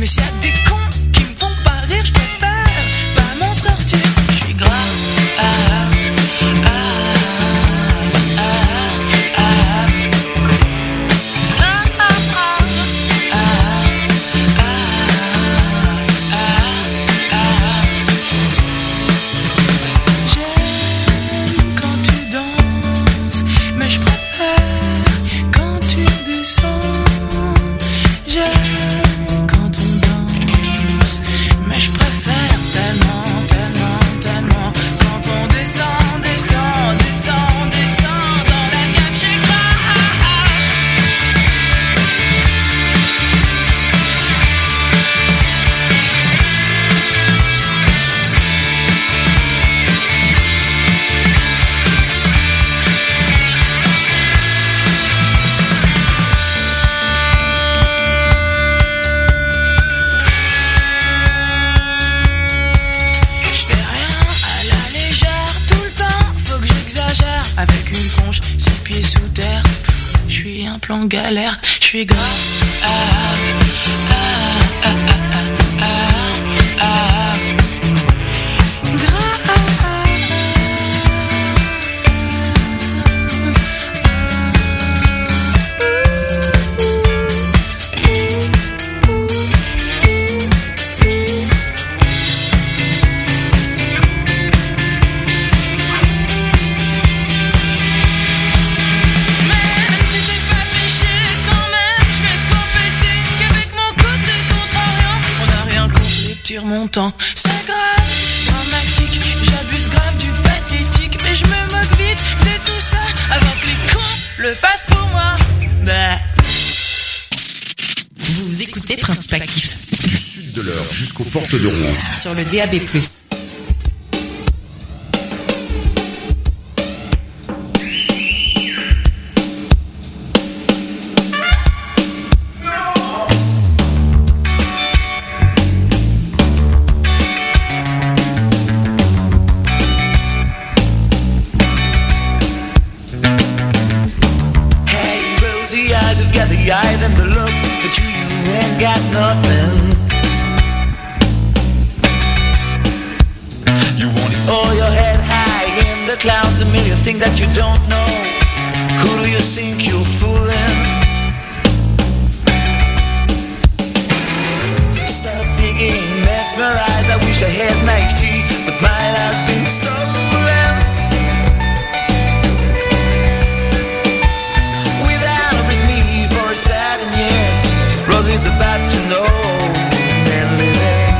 Mais s'il y a des cons qui me font pas rire, je préfère pas m'en sortir. Je suis grave. Plan galère, je suis grave. Mon temps, c'est grave, dramatique, j'abuse grave du pathétique, mais je me moque vite de tout ça avant que les cons le fassent pour moi. Bah. Vous écoutez Principe Actif. Du sud de l'Eure jusqu'aux portes de Rouen. Sur le DAB+. The eye than the looks, but you ain't got nothing. You want it all your head high in the clouds, a million things that you don't know. Who do you think you're fooling? Stop digging, mesmerized. I wish I had naivety, but mine has been stolen. Is about to know and living.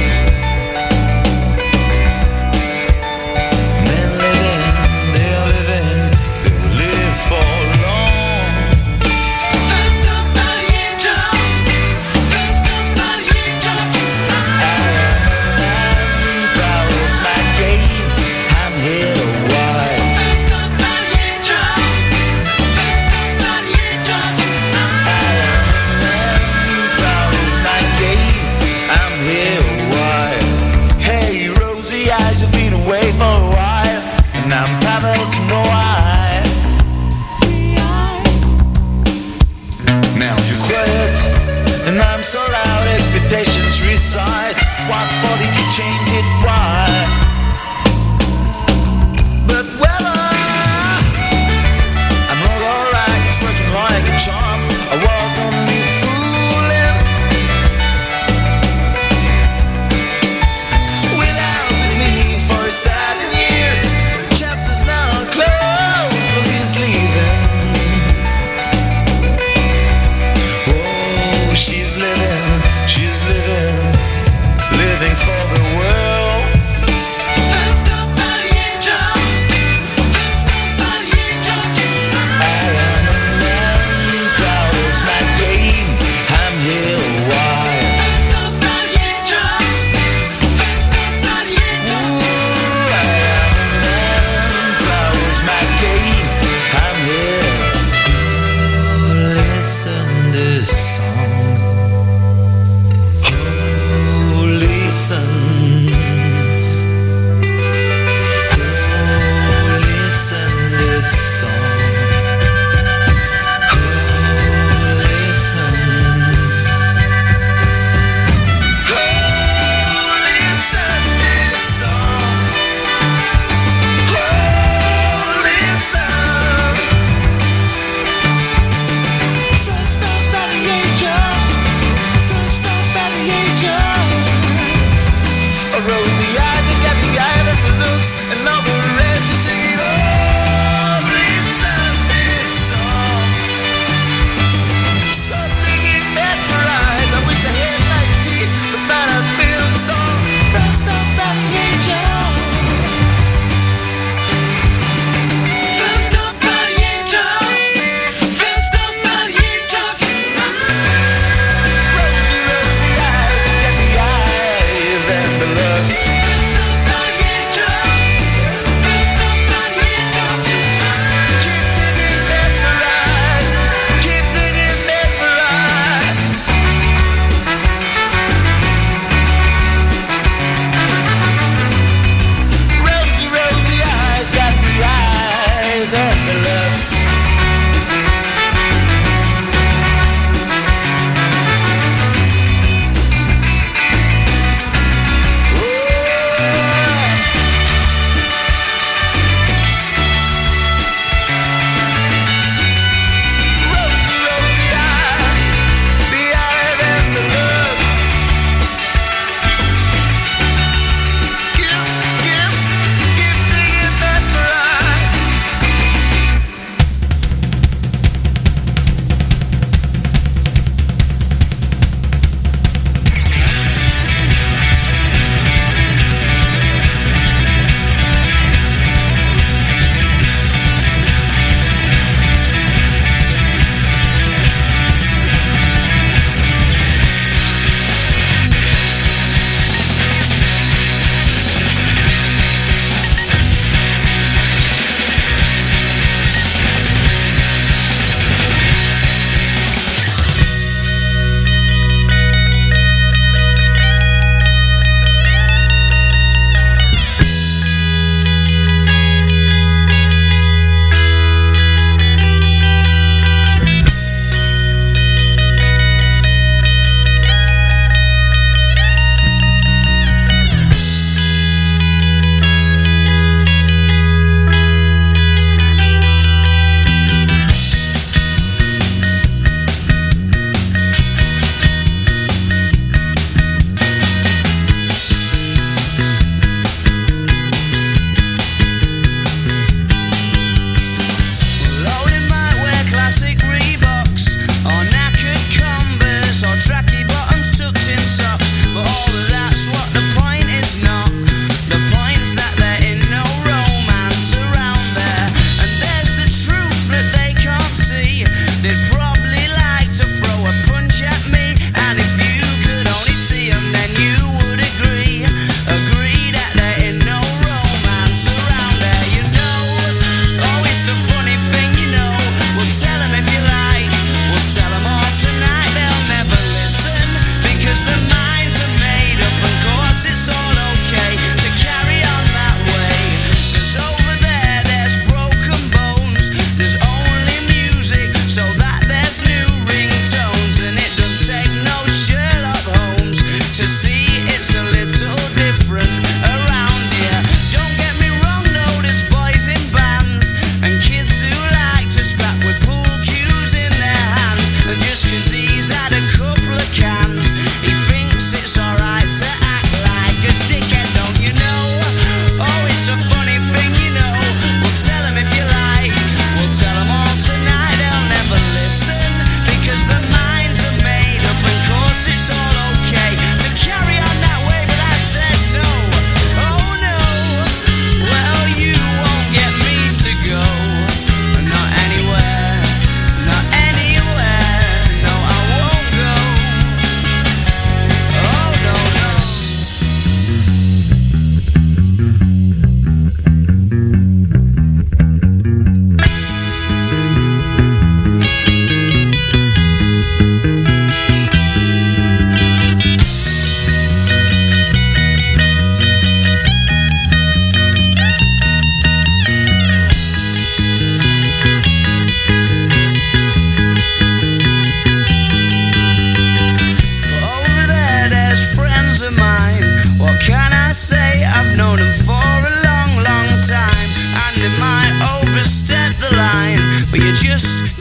Men living, they're living, they will live for long. Let's go by the angel. Let's go by the angel. I am a man, travels my gate.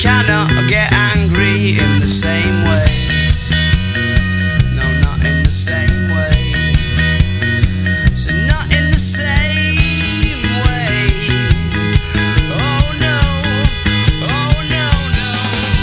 cannot get angry in the same way. No, not in the same way. So not in the same way. Oh no, oh no, no.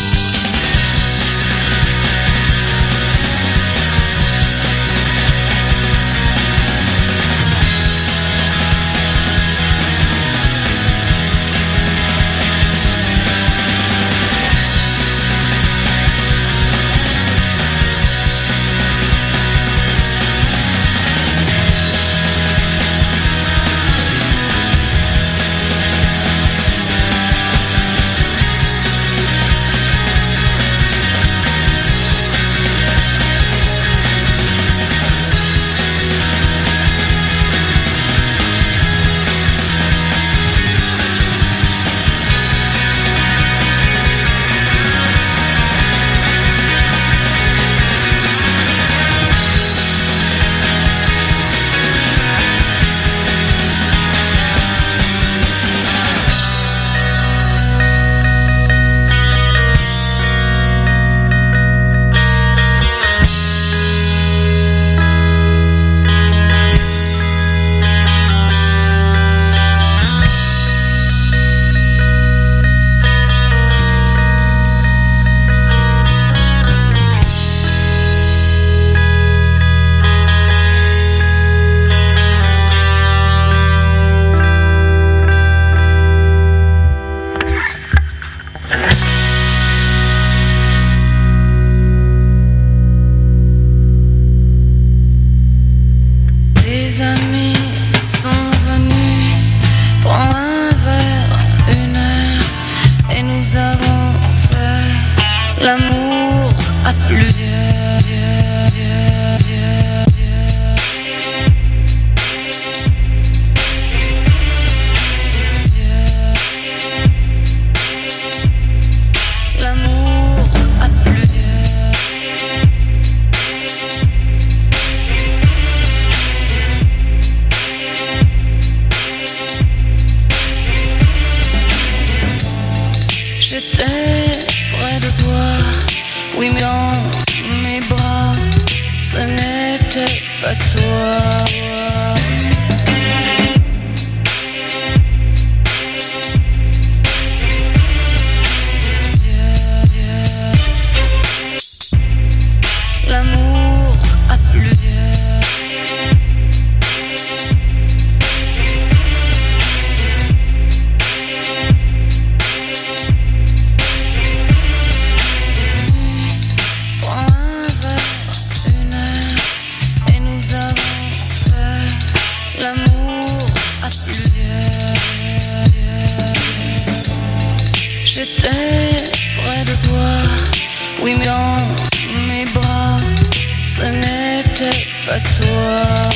Des amis sont venus prendre un verre, une heure, et nous avons fait l'amour à plusieurs. L'amour à plusieurs. J'étais près de toi, oui mais dans mes bras, ce n'était pas toi. L'amour à plusieurs. Prends un verre, une heure, et nous avons fait l'amour à plusieurs. J'étais près de toi, oui mais dans mes bras, ce n'était pas toi.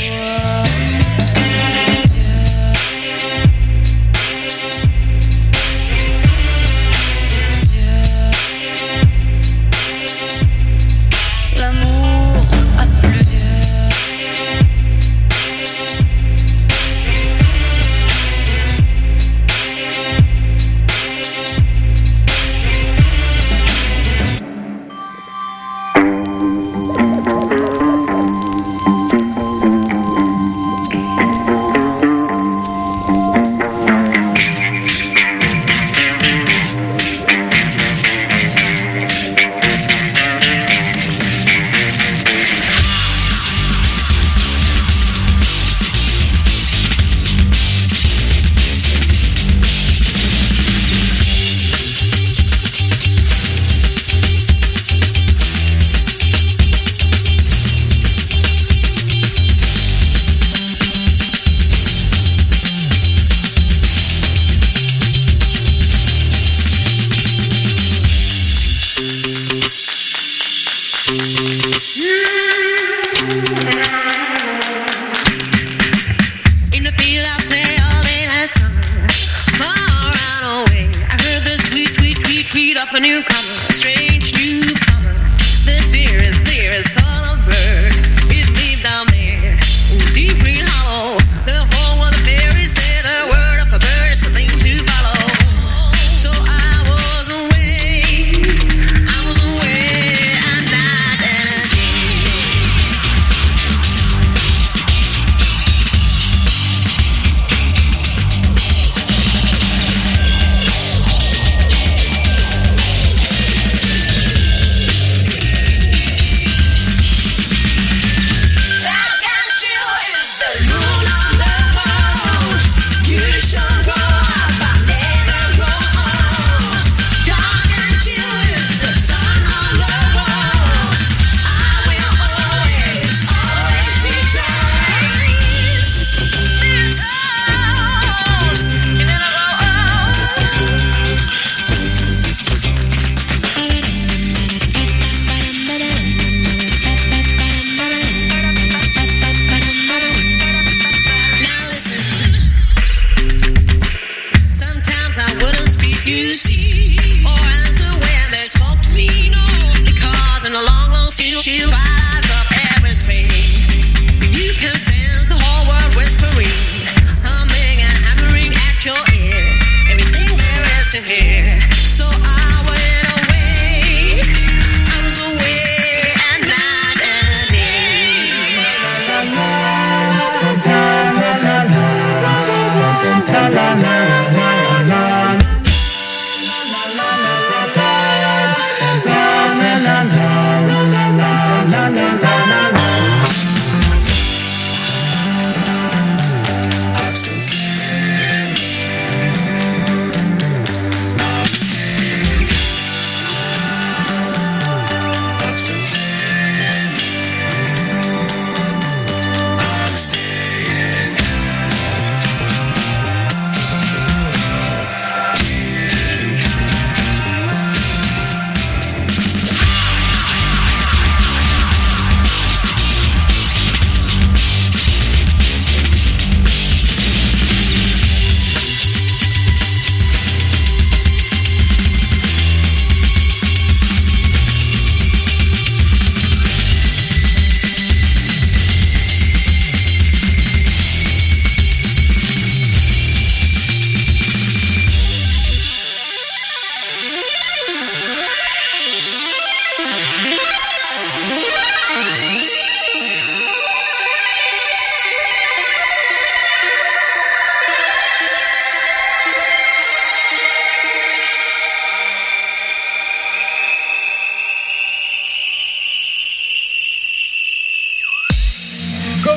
L'amour à plusieurs. In the field out there, all in that summer, far out away, I heard the sweet, sweet, sweet, sweet of a newcomer, a strange newcomer, the dearest call of bird, is deep down there, deep green hollow, the home of the fairies say the word of a bird is something to follow. So I was away.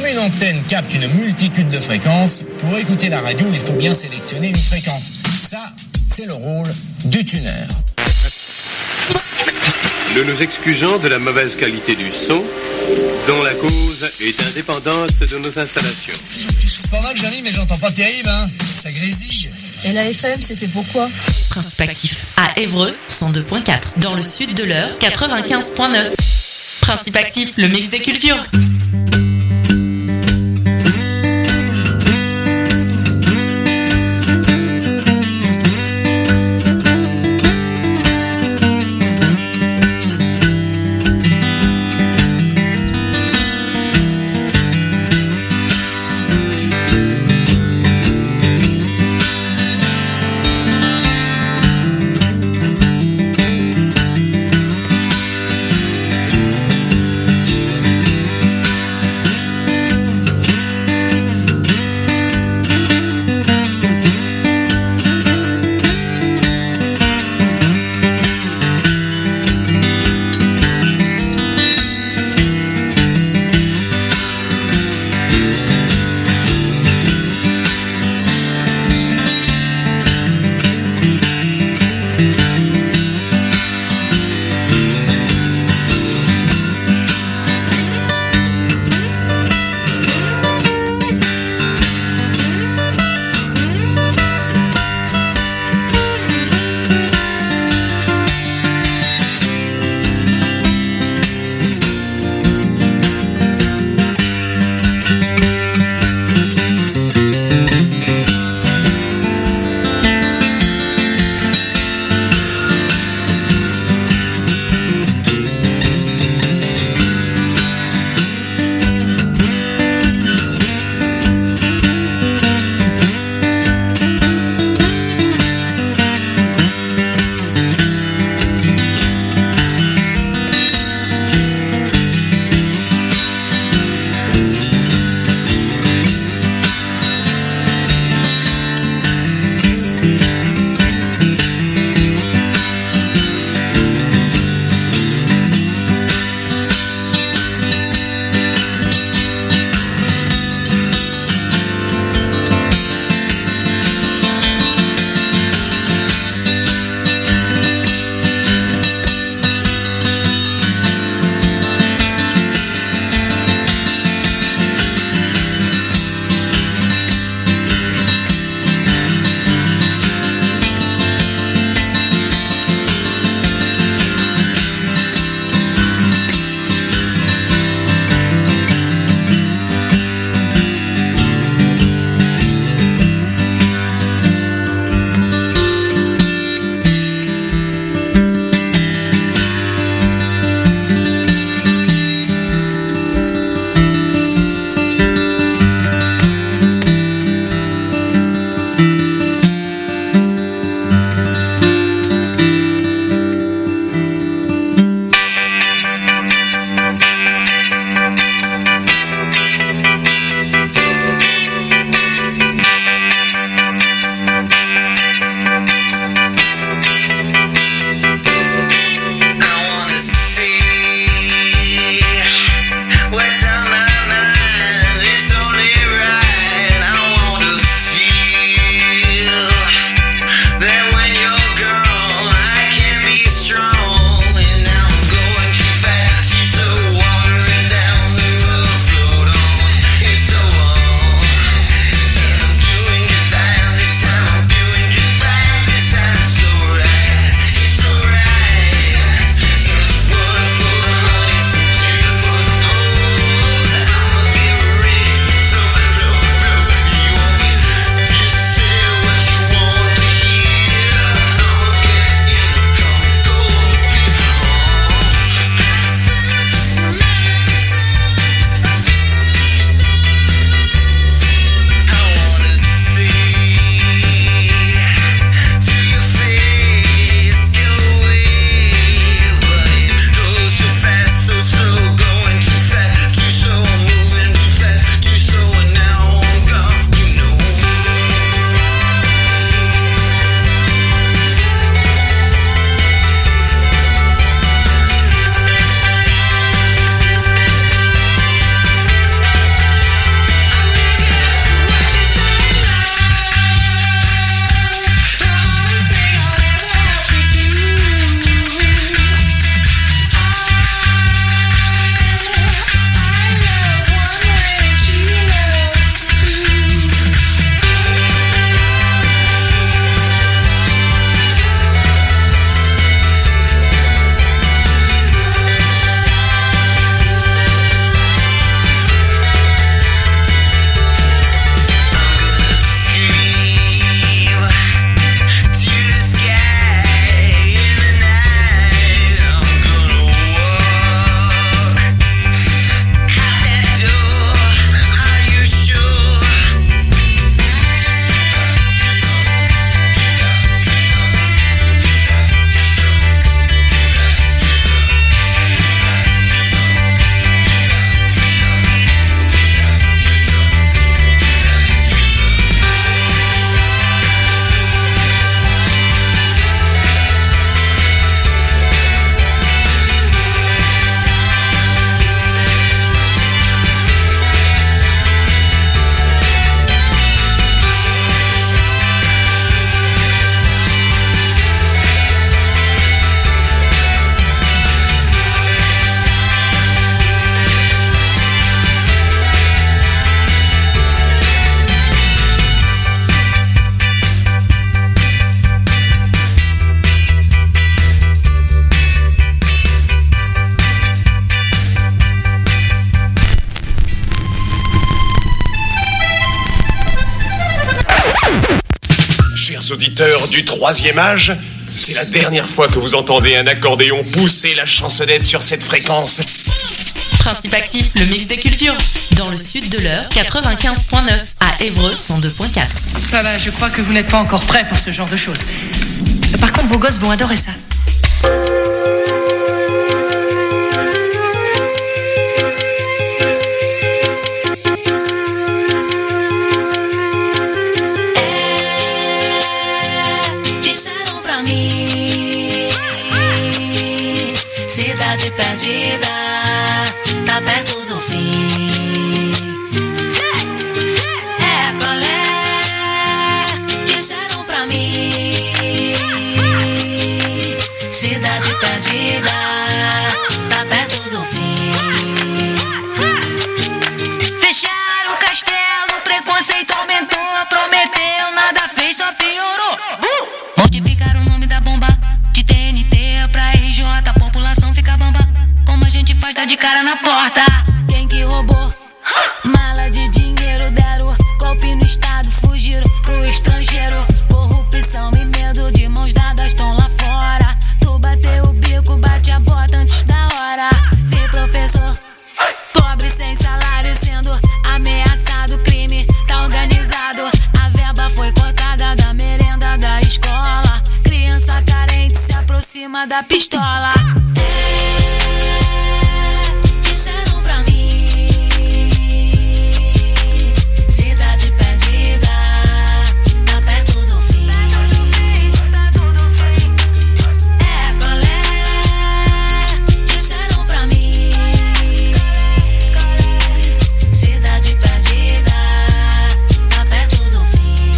Comme une antenne capte une multitude de fréquences, pour écouter la radio, il faut bien sélectionner une fréquence. Ça, c'est le rôle du tuner. Nous nous excusons de la mauvaise qualité du son, dont la cause est indépendante de nos installations. C'est pas mal, Johnny, mais j'entends pas terrible, hein. Ça grésille. Et la FM, c'est fait pourquoi? Principe actif à Évreux, 102.4. Dans le sud de l'Eure, 95.9. Principe actif, le mix des cultures. Chers auditeurs du troisième âge, c'est la dernière fois que vous entendez un accordéon pousser la chansonnette sur cette fréquence. Principe actif, le mix des cultures. Dans le sud de l'heure, 95.9. À Évreux, 102.4. Voilà, je crois que vous n'êtes pas encore prêts pour ce genre de choses. Par contre, vos gosses vont adorer ça. Disseram pra mim, cidade perdida, tá perto do fim. É, qual é? Disseram pra mim, cidade perdida, tá perto do fim. Fecharam o castelo, preconceito aumentou, prometeu, nada fez, só piorou. Modificaram o nome da bomba, de TNT pra RJ, a população fica bamba. Como a gente faz, tá de cara na porta. Quem que roubou? Mala de dinheiro, deram golpe no estado, fugiram pro estrangeiro. Corrupção e medo, de mãos dadas estão lá fora. Tu bateu o bico, bate a bota antes da hora. Vi professor, pobre sem salário, sendo ameaçado, crime tá organizado. A verba foi cortada da merenda da escola. Criança carente se aproxima da pistola. Disseram pra mim, cidade perdida, tá perto do fim. É, qual é? Disseram pra mim, cidade perdida, tá perto do fim.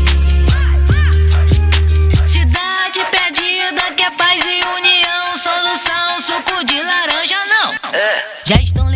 Cidade perdida, que é paz e união, solução, suco de laranja não. Já estão